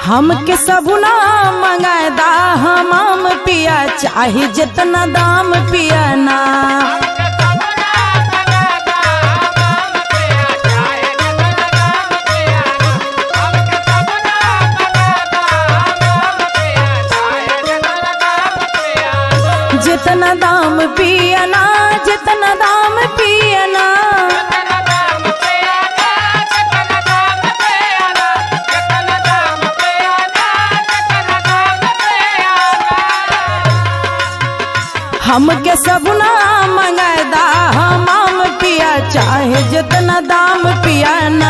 हमके सबुना मंगादा हमाम पिया चाहे जितना दाम पिया ना। जितना दाम पिया ना, जितना दाम पिया ना, हमके सबुना मंगादा हमाम पिया चाहे जितना दाम पिया ना।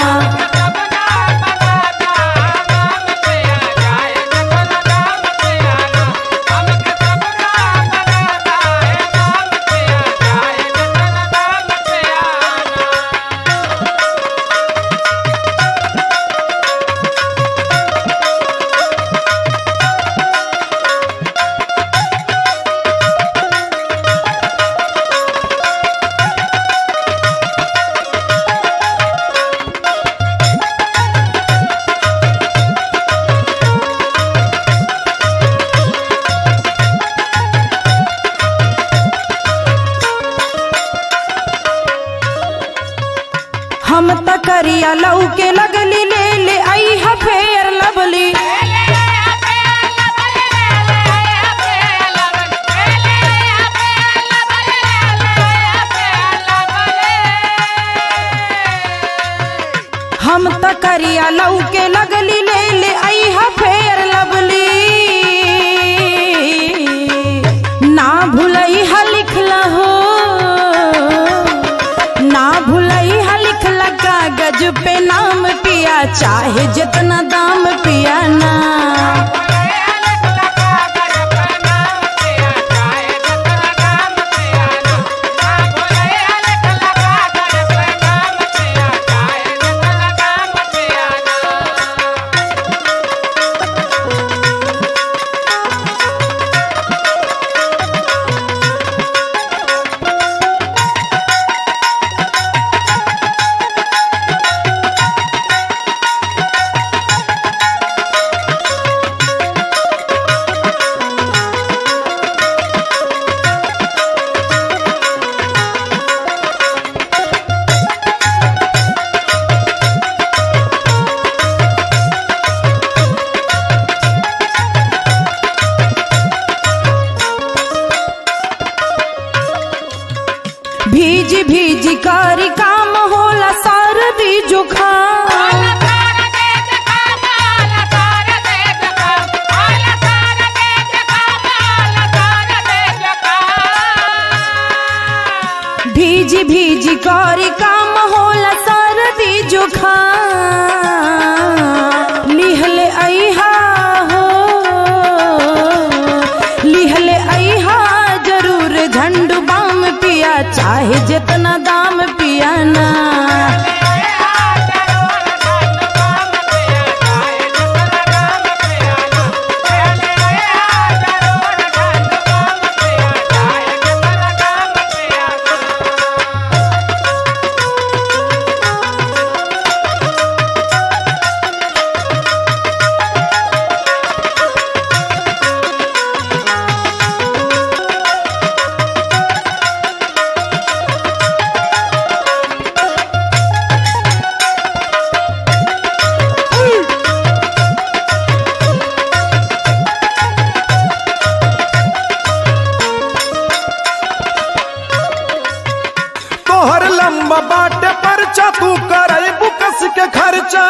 हम त करिया लऊ के लगली ले ले आई है फेर लवली। हम त करिया लऊ के लगली ले ले आई है फेर लवली। ना भुलई हा लिखला हो, ना भुलई हा लिखला कागज पे नाम पिया चाहे जितना दाम पिया ना। भीजी भीजी कारी काम होला सर्दी जुखाम। भीजी भीजी कारी काम होला सर्दी जुखाम। लिहले अइहा हो, लिहले अइहा जरूर झंडू बाम पिया चाहे जितना दाम पिया ना। लंबा बाटे परचा तू करे बुकस के खर्चा।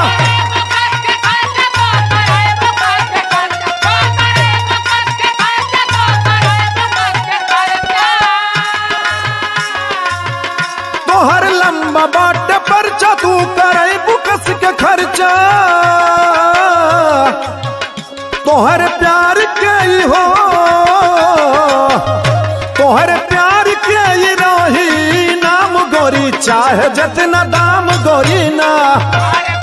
तोहर लंबा बाटे परचा तू करे बुकस के खर्चा। तोहर प्यार के ही हो, तोहर प्यार के ही रही नाम गोरी चाहे जितना दाम गोरी ना।